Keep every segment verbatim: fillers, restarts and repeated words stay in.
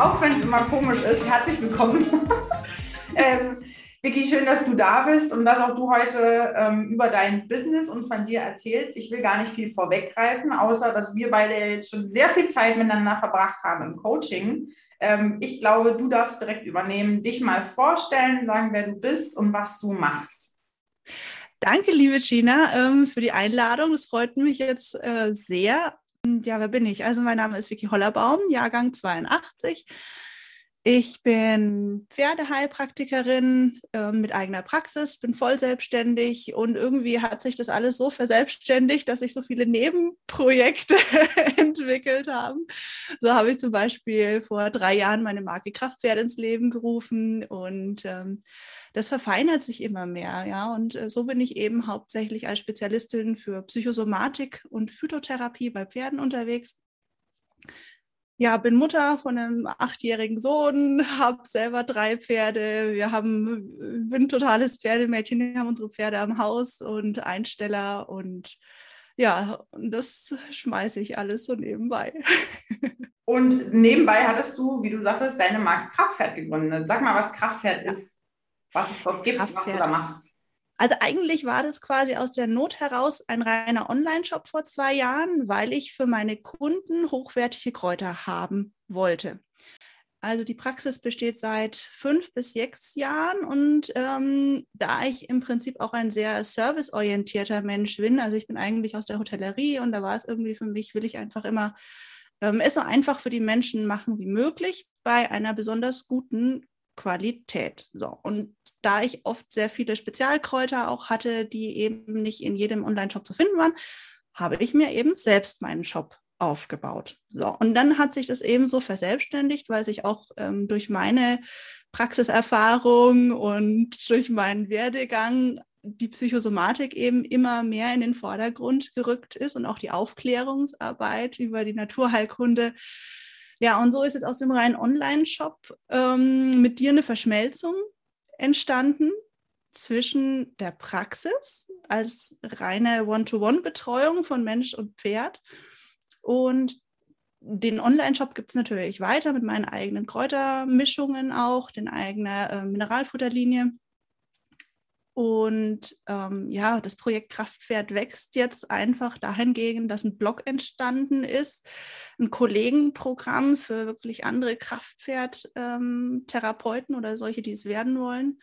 auch wenn es immer komisch ist, herzlich willkommen. ähm, Vicky, schön, dass du da bist und dass auch du heute ähm, über dein Business und von dir erzählst. Ich will gar nicht viel vorweggreifen, außer dass wir beide jetzt schon sehr viel Zeit miteinander verbracht haben im Coaching. Ähm, ich glaube, du darfst direkt übernehmen, dich mal vorstellen, sagen, wer du bist und was du machst. Danke, liebe Gina, ähm, für die Einladung. Das freut mich jetzt äh, sehr. Ja, wer bin ich? Also mein Name ist Vicky Hollerbaum, Jahrgang zweiundachtzig. Ich bin Pferdeheilpraktikerin äh, mit eigener Praxis, bin voll selbstständig und irgendwie hat sich das alles so verselbstständigt, dass sich so viele Nebenprojekte entwickelt haben. So habe ich zum Beispiel vor drei Jahren meine Marke Kraftpferd ins Leben gerufen und ähm, das verfeinert sich immer mehr, ja. Und äh, so bin ich eben hauptsächlich als Spezialistin für Psychosomatik und Phytotherapie bei Pferden unterwegs. Ja, bin Mutter von einem achtjährigen Sohn, habe selber drei Pferde. Wir haben, bin ein totales Pferdemädchen, wir haben unsere Pferde am Haus und Einsteller und ja, und das schmeiße ich alles so nebenbei. Und nebenbei hattest du, wie du sagtest, deine Marke Kraftpferd gegründet. Sag mal, was Kraftpferd ja. ist, was es dort gibt, Kraftpferd. Was du da machst. Also eigentlich war das quasi aus der Not heraus ein reiner Online-Shop vor zwei Jahren, weil ich für meine Kunden hochwertige Kräuter haben wollte. Also die Praxis besteht seit fünf bis sechs Jahren und ähm, da ich im Prinzip auch ein sehr serviceorientierter Mensch bin, also ich bin eigentlich aus der Hotellerie und da war es irgendwie für mich, will ich einfach immer ähm, es so einfach für die Menschen machen wie möglich bei einer besonders guten Qualität. So, und da ich oft sehr viele Spezialkräuter auch hatte, die eben nicht in jedem Online-Shop zu finden waren, habe ich mir eben selbst meinen Shop aufgebaut. So, und dann hat sich das eben so verselbstständigt, weil sich auch ähm, durch meine Praxiserfahrung und durch meinen Werdegang die Psychosomatik eben immer mehr in den Vordergrund gerückt ist und auch die Aufklärungsarbeit über die Naturheilkunde. Ja, und so ist jetzt aus dem reinen Online-Shop ähm, mit dir eine Verschmelzung entstanden zwischen der Praxis als reine One-to-One-Betreuung von Mensch und Pferd und den Online-Shop gibt es natürlich weiter mit meinen eigenen Kräutermischungen auch, den eigenen äh, Mineralfutterlinie. Und ähm, ja, das Projekt Kraftpferd wächst jetzt einfach dahingehend, dass ein Blog entstanden ist, ein Kollegenprogramm für wirklich andere Kraftpferd-Therapeuten ähm, oder solche, die es werden wollen.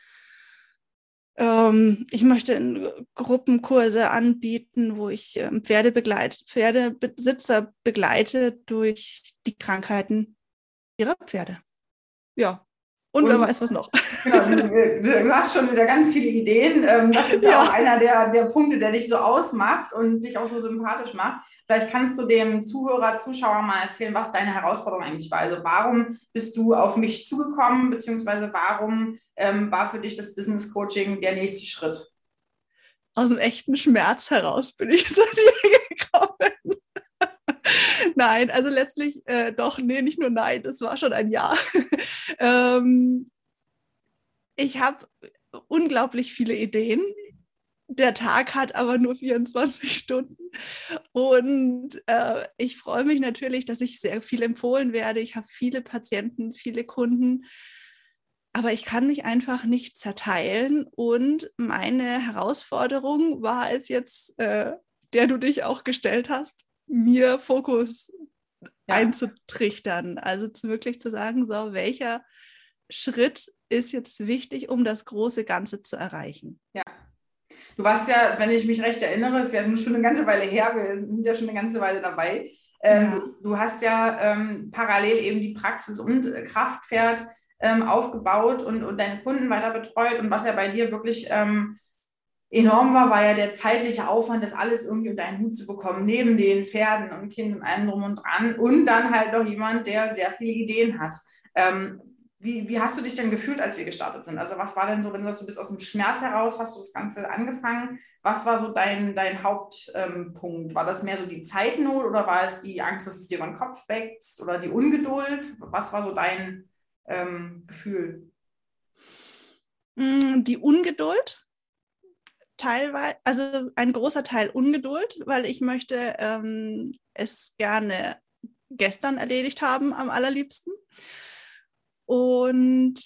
Ähm, ich möchte Gruppenkurse anbieten, wo ich ähm, Pferde begleit, Pferdebesitzer begleite durch die Krankheiten ihrer Pferde. Ja. Und, und wer weiß was noch. Genau, du, du hast schon wieder ganz viele Ideen. Das ist ja, ja auch einer der, der Punkte, der dich so ausmacht und dich auch so sympathisch macht. Vielleicht kannst du dem Zuhörer, Zuschauer mal erzählen, was deine Herausforderung eigentlich war. Also warum bist du auf mich zugekommen, beziehungsweise warum ähm, war für dich das Business Coaching der nächste Schritt? Aus dem echten Schmerz heraus bin ich zu dir gekommen. Nein, also letztlich äh, doch, nee, nicht nur nein, das war schon ein Ja. ähm, ich habe unglaublich viele Ideen. Der Tag hat aber nur vierundzwanzig Stunden. Und äh, ich freue mich natürlich, dass ich sehr viel empfohlen werde. Ich habe viele Patienten, viele Kunden. Aber ich kann mich einfach nicht zerteilen. Und meine Herausforderung war es jetzt, äh, der du dich auch gestellt hast, mir Fokus ja. einzutrichtern. Also zu wirklich zu sagen, so, welcher Schritt ist jetzt wichtig, um das große Ganze zu erreichen. Ja. Du warst ja, wenn ich mich recht erinnere, ist ja schon eine ganze Weile her, wir sind ja schon eine ganze Weile dabei. Ähm, ja. du, du hast ja ähm, parallel eben die Praxis und äh, Kraftpferd ähm, aufgebaut und, und deine Kunden weiter betreut. Und was ja bei dir wirklich ähm, enorm war, war ja der zeitliche Aufwand, das alles irgendwie unter einen Hut zu bekommen, neben den Pferden und Kindern und allem drum und dran. Und dann halt noch jemand, der sehr viele Ideen hat. Ähm, Wie, wie hast du dich denn gefühlt, als wir gestartet sind? Also was war denn so, wenn du sagst, du bist aus dem Schmerz heraus, hast du das Ganze angefangen? Was war so dein, dein Hauptpunkt? Ähm, war das mehr so die Zeitnot oder war es die Angst, dass es dir über den Kopf wächst oder die Ungeduld? Was war so dein ähm, Gefühl? Die Ungeduld. Teilweise, also ein großer Teil Ungeduld, weil ich möchte ähm, es gerne gestern erledigt haben am allerliebsten. Und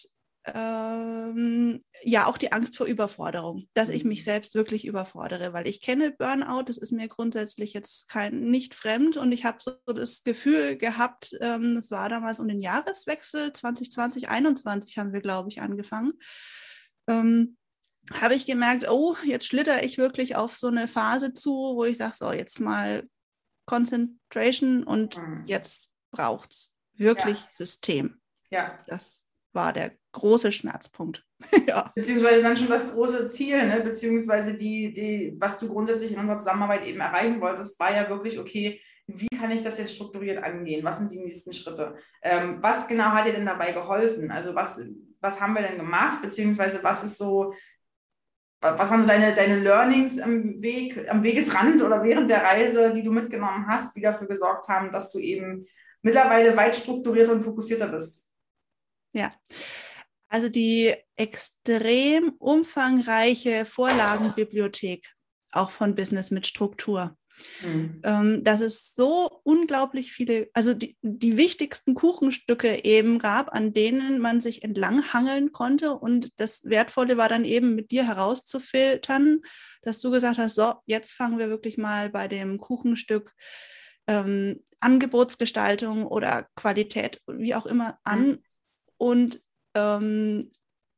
ähm, ja, auch die Angst vor Überforderung, dass ich mich selbst wirklich überfordere, weil ich kenne Burnout, das ist mir grundsätzlich jetzt kein nicht fremd und ich habe so das Gefühl gehabt, ähm, das war damals um den Jahreswechsel zwanzig zwanzig, einundzwanzig haben wir, glaube ich, angefangen, ähm, habe ich gemerkt, oh, jetzt schlitter ich wirklich auf so eine Phase zu, wo ich sage, so, jetzt mal Concentration und mhm. jetzt braucht es wirklich ja. System. Ja. Das war der große Schmerzpunkt. Ja. Beziehungsweise dann schon das große Ziel, ne? Beziehungsweise die, die, was du grundsätzlich in unserer Zusammenarbeit eben erreichen wolltest, war ja wirklich, okay, wie kann ich das jetzt strukturiert angehen? Was sind die nächsten Schritte? Ähm, was genau hat dir denn dabei geholfen? Also was, was haben wir denn gemacht? Beziehungsweise was ist so, was waren so deine, deine Learnings am Weg, am Wegesrand oder während der Reise, die du mitgenommen hast, die dafür gesorgt haben, dass du eben mittlerweile weit strukturierter und fokussierter bist? Ja, also die extrem umfangreiche Vorlagenbibliothek, auch von Business mit Struktur. Mhm. Ähm, dass es so unglaublich viele, also die, die wichtigsten Kuchenstücke eben gab, an denen man sich entlanghangeln konnte. Und das Wertvolle war dann eben mit dir herauszufiltern, dass du gesagt hast, so, jetzt fangen wir wirklich mal bei dem Kuchenstück ähm, Angebotsgestaltung oder Qualität, wie auch immer, an. Mhm. Und ähm,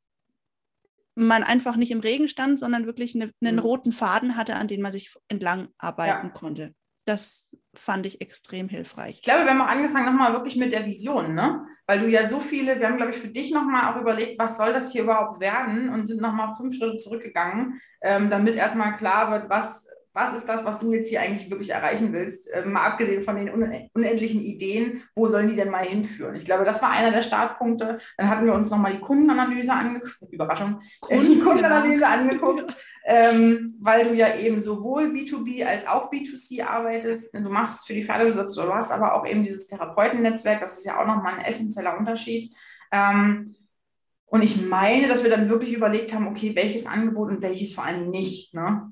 man einfach nicht im Regen stand, sondern wirklich eine, einen mhm. roten Faden hatte, an den man sich entlang arbeiten ja. konnte. Das fand ich extrem hilfreich. Ich glaube, wir haben auch angefangen nochmal wirklich mit der Vision, ne? Weil du ja so viele, wir haben, glaube ich, für dich nochmal auch überlegt, was soll das hier überhaupt werden und sind nochmal fünf Schritte zurückgegangen, ähm, damit erstmal klar wird, was... Was ist das, was du jetzt hier eigentlich wirklich erreichen willst? Ähm, mal abgesehen von den unendlichen Ideen, wo sollen die denn mal hinführen? Ich glaube, das war einer der Startpunkte. Dann hatten wir uns nochmal die Kundenanalyse angeguckt. Überraschung. Kunden, die Kundenanalyse genau. angeguckt, ähm, weil du ja eben sowohl B zwei B als auch B zwei C arbeitest. Du machst es für die Pferdebesitzer, du hast aber auch eben dieses Therapeutennetzwerk. Das ist ja auch nochmal ein essentieller Unterschied. Ähm, und ich meine, dass wir dann wirklich überlegt haben, okay, welches Angebot und welches vor allem nicht, ne?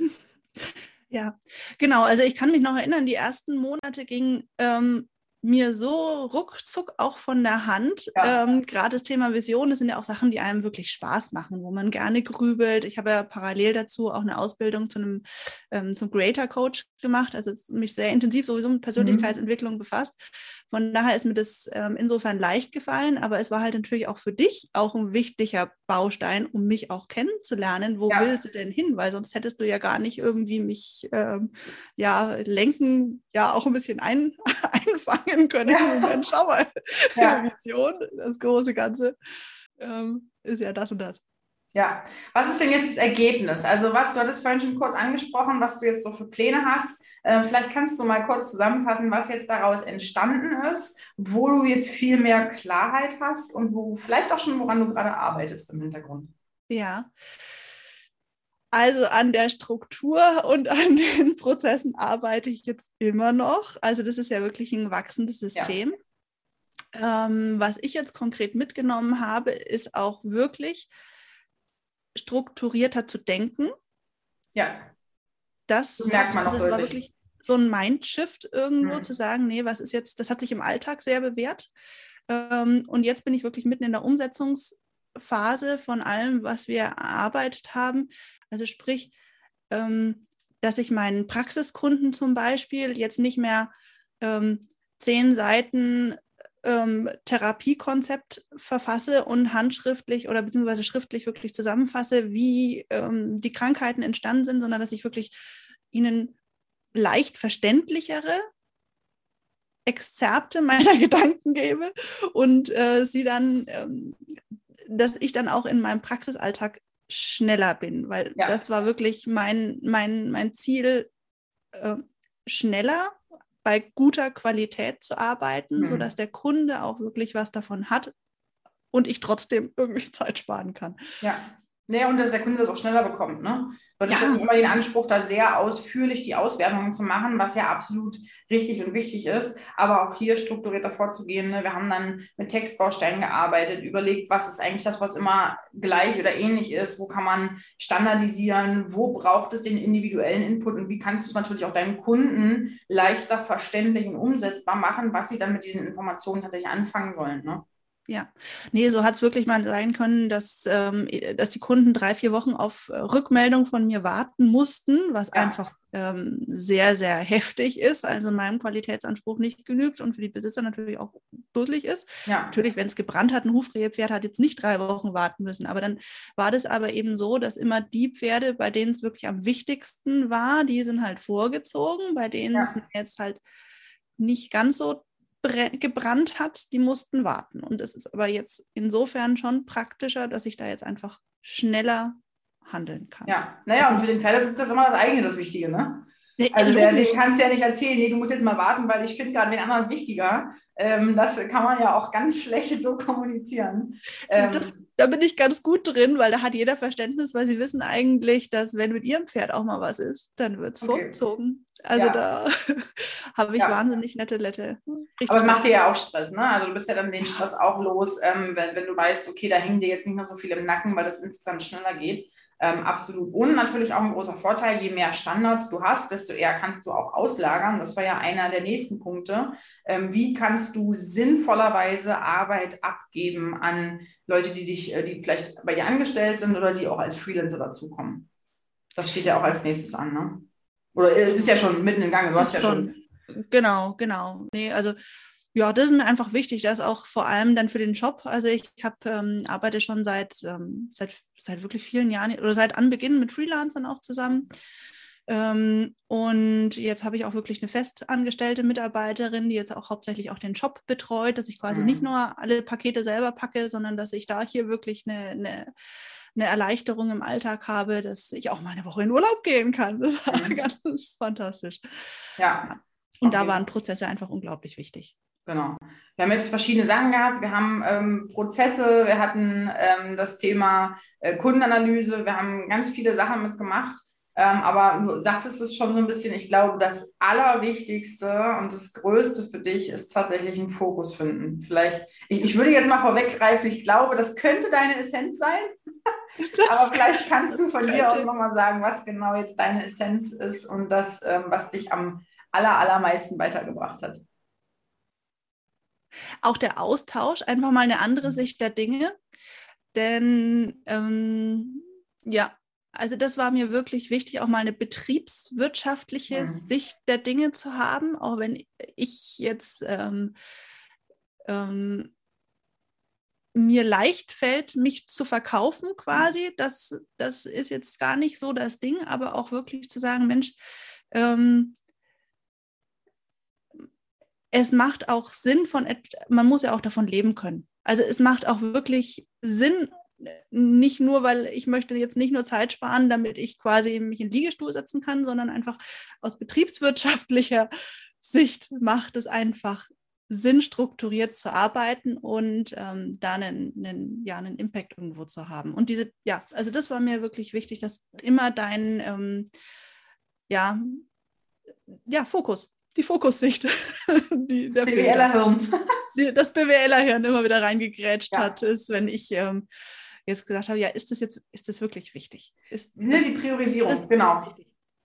Ja, genau. Also ich kann mich noch erinnern, die ersten Monate gingen ähm, mir so ruckzuck auch von der Hand. Ja. Ähm, gerade das Thema Vision, das sind ja auch Sachen, die einem wirklich Spaß machen, wo man gerne grübelt. Ich habe ja parallel dazu auch eine Ausbildung zu einem ähm, zum Creator Coach gemacht, also mich sehr intensiv sowieso mit Persönlichkeitsentwicklung mhm. befasst. Von daher ist mir das ähm, insofern leicht gefallen, aber es war halt natürlich auch für dich auch ein wichtiger Baustein, um mich auch kennenzulernen. Wo ja. willst du denn hin? Weil sonst hättest du ja gar nicht irgendwie mich ähm, ja lenken, ja auch ein bisschen ein, einfangen können. Ja. Moment, schau mal, ja. Vision, das große Ganze ähm, ist ja das und das. Ja, was ist denn jetzt das Ergebnis? Also was, du hattest vorhin schon kurz angesprochen, was du jetzt so für Pläne hast. Äh, vielleicht kannst du mal kurz zusammenfassen, was jetzt daraus entstanden ist, wo du jetzt viel mehr Klarheit hast und wo vielleicht auch schon, woran du gerade arbeitest im Hintergrund. Ja, also an der Struktur und an den Prozessen arbeite ich jetzt immer noch. Also das ist ja wirklich ein wachsendes System. Ja. Ähm, was ich jetzt konkret mitgenommen habe, ist auch wirklich strukturierter zu denken. Ja. Das, das merkt man hat, auch das war wirklich. wirklich so ein Mindshift irgendwo hm. zu sagen, nee, was ist jetzt, das hat sich im Alltag sehr bewährt. Ähm, und jetzt bin ich wirklich mitten in der Umsetzungsphase von allem, was wir erarbeitet haben. Also sprich, ähm, dass ich meinen Praxiskunden zum Beispiel jetzt nicht mehr ähm, zehn Seiten Ähm, Therapiekonzept verfasse und handschriftlich oder beziehungsweise schriftlich wirklich zusammenfasse, wie ähm, die Krankheiten entstanden sind, sondern dass ich wirklich ihnen leicht verständlichere Exzerpte meiner Gedanken gebe und äh, sie dann, ähm, dass ich dann auch in meinem Praxisalltag schneller bin, weil ja. das war wirklich mein, mein, mein Ziel, äh, schneller bei guter Qualität zu arbeiten, mhm. sodass der Kunde auch wirklich was davon hat und ich trotzdem irgendwie Zeit sparen kann. Ja, ja, und dass der Kunde das auch schneller bekommt, ne? Weil das ja. ist immer den Anspruch, da sehr ausführlich die Auswertungen zu machen, was ja absolut richtig und wichtig ist, aber auch hier strukturierter vorzugehen. Ne? Wir haben dann mit Textbausteinen gearbeitet, überlegt, was ist eigentlich das, was immer gleich oder ähnlich ist, wo kann man standardisieren, wo braucht es den individuellen Input und wie kannst du es natürlich auch deinen Kunden leichter verständlich und umsetzbar machen, was sie dann mit diesen Informationen tatsächlich anfangen sollen, ne? Ja, nee, so hat es wirklich mal sein können, dass, ähm, dass die Kunden drei, vier Wochen auf Rückmeldung von mir warten mussten, was ja. einfach ähm, sehr, sehr heftig ist, also meinem Qualitätsanspruch nicht genügt und für die Besitzer natürlich auch dusselig ist. Ja. Natürlich, wenn es gebrannt hat, ein Hufrehepferd hat jetzt nicht drei Wochen warten müssen, aber dann war das aber eben so, dass immer die Pferde, bei denen es wirklich am wichtigsten war, die sind halt vorgezogen, bei denen ja. es jetzt halt nicht ganz so gebrannt hat, die mussten warten. Und es ist aber jetzt insofern schon praktischer, dass ich da jetzt einfach schneller handeln kann. Ja, naja, und für den Pferdebesitzer ist immer das eigene das Wichtige, ne? Also der, den kannst du ja nicht erzählen, nee, du musst jetzt mal warten, weil ich finde gerade den anderen ist wichtiger. Ähm, das kann man ja auch ganz schlecht so kommunizieren. Ähm, das, da bin ich ganz gut drin, weil da hat jeder Verständnis, weil sie wissen eigentlich, dass wenn mit ihrem Pferd auch mal was ist, dann wird es okay. vorgezogen. Also ja. da habe ich ja. wahnsinnig nette Lette. Richtig. Aber es macht dir ja auch Stress, ne? Also du bist ja dann den Stress auch los, ähm, wenn, wenn du weißt, okay, da hängen dir jetzt nicht mehr so viel im Nacken, weil das insgesamt schneller geht. Ähm, absolut. Und natürlich auch ein großer Vorteil, je mehr Standards du hast, desto eher kannst du auch auslagern. Das war ja einer der nächsten Punkte. Ähm, wie kannst du sinnvollerweise Arbeit abgeben an Leute, die dich, die vielleicht bei dir angestellt sind oder die auch als Freelancer dazukommen? Das steht ja auch als nächstes an, ne? Oder ist ja schon mitten im Gange, du hast ja schon. Genau, genau. Nee, also ja, das ist mir einfach wichtig, das auch vor allem dann für den Job. Also ich hab, ähm, arbeite schon seit, ähm, seit, seit wirklich vielen Jahren oder seit Anbeginn mit Freelancern auch zusammen. Ähm, und jetzt habe ich auch wirklich eine festangestellte Mitarbeiterin, die jetzt auch hauptsächlich auch den Job betreut, dass ich quasi mhm. nicht nur alle Pakete selber packe, sondern dass ich da hier wirklich eine, eine eine Erleichterung im Alltag habe, dass ich auch mal eine Woche in Urlaub gehen kann. Das war mhm. ganz fantastisch. Ja. Und okay. da waren Prozesse einfach unglaublich wichtig. Genau. Wir haben jetzt verschiedene Sachen gehabt. Wir haben ähm, Prozesse, wir hatten ähm, das Thema äh, Kundenanalyse, wir haben ganz viele Sachen mitgemacht. Ähm, aber du sagtest es schon so ein bisschen, ich glaube, das Allerwichtigste und das Größte für dich ist tatsächlich einen Fokus finden. Vielleicht, ich, ich würde jetzt mal vorweggreifen, ich glaube, das könnte deine Essenz sein. Das aber vielleicht kannst du von könnte. dir aus nochmal sagen, was genau jetzt deine Essenz ist und das, ähm, was dich am aller, allermeisten weitergebracht hat. Auch der Austausch, einfach mal eine andere Sicht der Dinge. Denn ähm, ja, also das war mir wirklich wichtig, auch mal eine betriebswirtschaftliche mhm. Sicht der Dinge zu haben, auch wenn ich jetzt ähm, ähm, mir leicht fällt, mich zu verkaufen quasi. Das, das ist jetzt gar nicht so das Ding, aber auch wirklich zu sagen, Mensch, ähm, es macht auch Sinn von, man muss ja auch davon leben können. Also es macht auch wirklich Sinn, nicht nur, weil ich möchte jetzt nicht nur Zeit sparen, damit ich quasi mich in den Liegestuhl setzen kann, sondern einfach aus betriebswirtschaftlicher Sicht macht es einfach Sinn, strukturiert zu arbeiten und ähm, da einen, einen, ja, einen Impact irgendwo zu haben. Und diese, ja, also das war mir wirklich wichtig, dass immer dein, ähm, ja, ja, Fokus, die Fokussicht, die sehr viel, BWLerhirn. Die, das BWLerhirn immer wieder reingegrätscht ja. hat, ist, wenn ich ähm, jetzt gesagt habe, ja, ist das jetzt, ist das wirklich wichtig? Ist ne, die Priorisierung, das genau. Wichtig?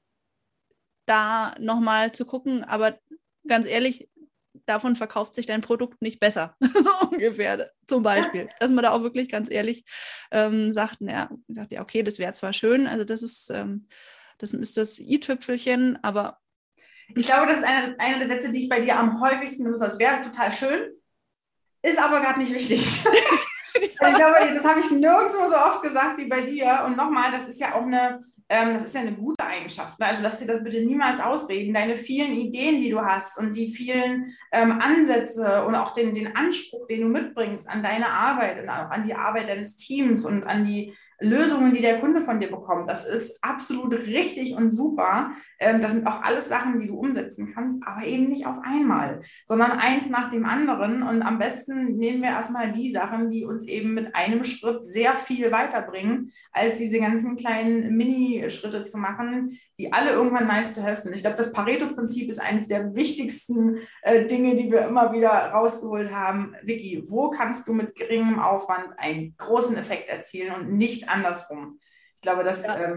Da nochmal zu gucken, aber ganz ehrlich, davon verkauft sich dein Produkt nicht besser, so ungefähr, zum Beispiel. Dass man da auch wirklich ganz ehrlich ähm, sagt, ja, sagt, ja, okay, das wäre zwar schön, also das ist, ähm, das ist das i-Tüpfelchen, aber ich glaube, das ist einer eine der Sätze, die ich bei dir am häufigsten benutze. Das wäre total schön, ist aber gerade nicht wichtig. Also ich glaube, das habe ich nirgendwo so oft gesagt wie bei dir. Und nochmal, das ist ja auch eine, ähm, das ist ja eine gute Eigenschaft. Ne? Also lass dir das bitte niemals ausreden. Deine vielen Ideen, die du hast und die vielen ähm, Ansätze und auch den, den Anspruch, den du mitbringst an deine Arbeit und auch an die Arbeit deines Teams und an die Lösungen, die der Kunde von dir bekommt, das ist absolut richtig und super. Ähm, das sind auch alles Sachen, die du umsetzen kannst, aber eben nicht auf einmal, sondern eins nach dem anderen. Und am besten nehmen wir erstmal die Sachen, die uns eben mit einem Schritt sehr viel weiterbringen, als diese ganzen kleinen Mini-Schritte zu machen, die alle irgendwann nice to have sind. Ich glaube, das Pareto-Prinzip ist eines der wichtigsten äh, Dinge, die wir immer wieder rausgeholt haben. Vicky, wo kannst du mit geringem Aufwand einen großen Effekt erzielen und nicht andersrum? Ich glaube, das, ja. ähm,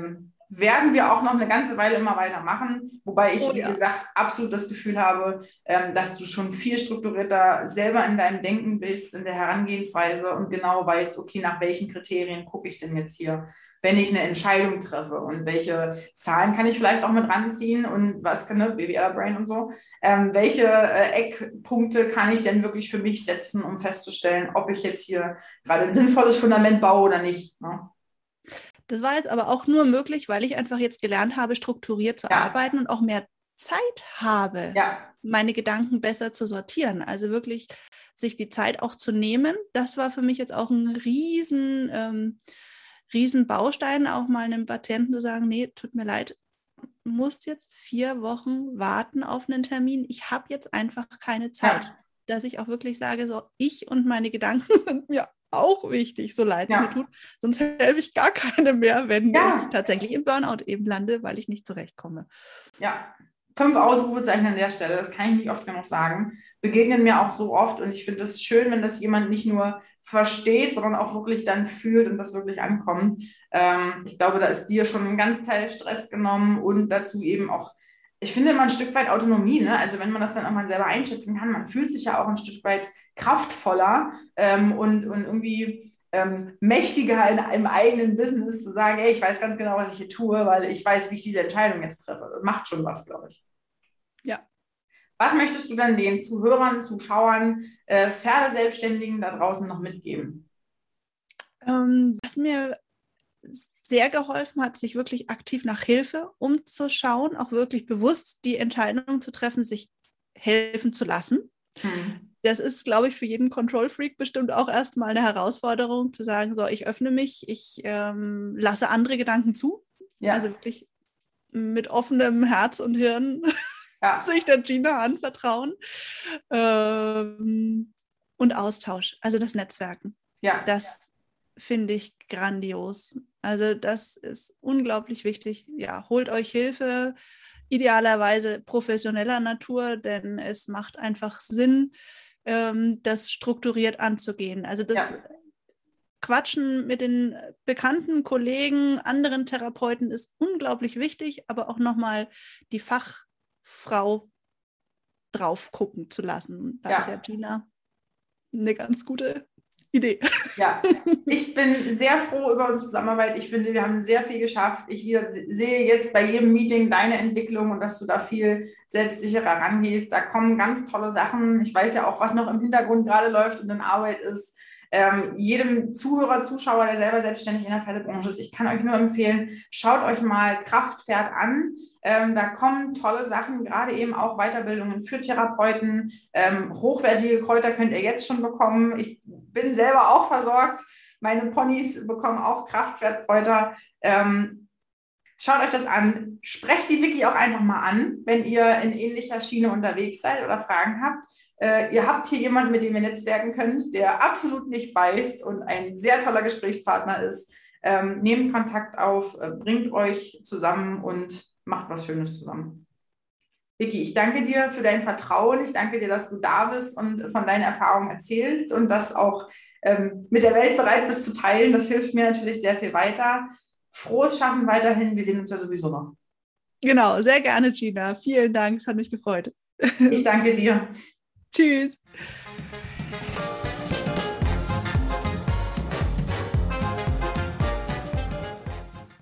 werden wir auch noch eine ganze Weile immer weitermachen, wobei ich, Oh, wie ja. gesagt, absolut das Gefühl habe, ähm, dass du schon viel strukturierter selber in deinem Denken bist, in der Herangehensweise und genau weißt, okay, nach welchen Kriterien gucke ich denn jetzt hier, wenn ich eine Entscheidung treffe und welche Zahlen kann ich vielleicht auch mit ranziehen und was kann, ne, B W L-Brain und so, ähm, welche äh, Eckpunkte kann ich denn wirklich für mich setzen, um festzustellen, ob ich jetzt hier gerade ein sinnvolles Fundament baue oder nicht, ne? Das war jetzt aber auch nur möglich, weil ich einfach jetzt gelernt habe, strukturiert zu Ja. arbeiten und auch mehr Zeit habe, Ja. meine Gedanken besser zu sortieren. Also wirklich sich die Zeit auch zu nehmen. Das war für mich jetzt auch ein riesen, ähm, riesen Baustein, auch mal einem Patienten zu sagen, nee, tut mir leid, du musst jetzt vier Wochen warten auf einen Termin. Ich habe jetzt einfach keine Zeit. Ja. Dass ich auch wirklich sage, so ich und meine Gedanken sind mir auch wichtig, so leid es Ja. mir tut. Sonst helfe ich gar keinem mehr, wenn Ja. ich tatsächlich im Burnout eben lande, weil ich nicht zurechtkomme. Ja, fünf Ausrufezeichen an der Stelle, das kann ich nicht oft genug sagen, begegnen mir auch so oft und ich finde es schön, wenn das jemand nicht nur versteht, sondern auch wirklich dann fühlt und das wirklich ankommt. Ähm, ich glaube, da ist dir schon ein ganz Teil Stress genommen und dazu eben auch, ich finde immer ein Stück weit Autonomie, ne? Also wenn man das dann auch mal selber einschätzen kann, man fühlt sich ja auch ein Stück weit kraftvoller ähm, und, und irgendwie ähm, mächtiger in, im eigenen Business zu sagen, ey, ich weiß ganz genau, was ich hier tue, weil ich weiß, wie ich diese Entscheidung jetzt treffe. Das macht schon was, glaube ich. Ja. Was möchtest du dann den Zuhörern, Zuschauern, äh, Pferdeselbstständigen da draußen noch mitgeben? Ähm, was mir sehr geholfen hat, sich wirklich aktiv nach Hilfe umzuschauen, auch wirklich bewusst die Entscheidung zu treffen, sich helfen zu lassen. Hm. Das ist, glaube ich, für jeden Control-Freak bestimmt auch erstmal eine Herausforderung, zu sagen, so, ich öffne mich, ich ähm, lasse andere Gedanken zu. Ja. Also wirklich mit offenem Herz und Hirn Ja. sich der Gina anvertrauen. Ähm, und Austausch, also das Netzwerken. Ja. Das finde ich grandios. Also das ist unglaublich wichtig. Ja, holt euch Hilfe, idealerweise professioneller Natur, denn es macht einfach Sinn, ähm, das strukturiert anzugehen. Also das Ja. Quatschen mit den bekannten Kollegen, anderen Therapeuten ist unglaublich wichtig, aber auch nochmal die Fachfrau drauf gucken zu lassen. Da Ja. ist ja Gina eine ganz gute Idee. Ja, ich bin sehr froh über unsere Zusammenarbeit. Ich finde, wir haben sehr viel geschafft. Ich wieder sehe jetzt bei jedem Meeting deine Entwicklung und dass du da viel selbstsicherer rangehst. Da kommen ganz tolle Sachen. Ich weiß ja auch, was noch im Hintergrund gerade läuft und in Arbeit ist. Ähm, jedem Zuhörer, Zuschauer, der selber selbstständig in der Pferdebranche ist, ich kann euch nur empfehlen, schaut euch mal Kraftpferd an. Ähm, da kommen tolle Sachen, gerade eben auch Weiterbildungen für Therapeuten. Ähm, hochwertige Kräuter könnt ihr jetzt schon bekommen. Ich bin selber auch versorgt. Meine Ponys bekommen auch Kraftpferdkräuter. Ähm, schaut euch das an. Sprecht die Vicky auch einfach mal an, wenn ihr in ähnlicher Schiene unterwegs seid oder Fragen habt. Äh, ihr habt hier jemanden, mit dem ihr netzwerken könnt, der absolut nicht beißt und ein sehr toller Gesprächspartner ist. Ähm, nehmt Kontakt auf, äh, bringt euch zusammen und macht was Schönes zusammen. Vicky, ich danke dir für dein Vertrauen. Ich danke dir, dass du da bist und von deinen Erfahrungen erzählst und das auch ähm, mit der Welt bereit bist zu teilen. Das hilft mir natürlich sehr viel weiter. Frohes Schaffen weiterhin. Wir sehen uns ja sowieso noch. Genau, sehr gerne, Gina. Vielen Dank, es hat mich gefreut. Ich danke dir. Tschüss.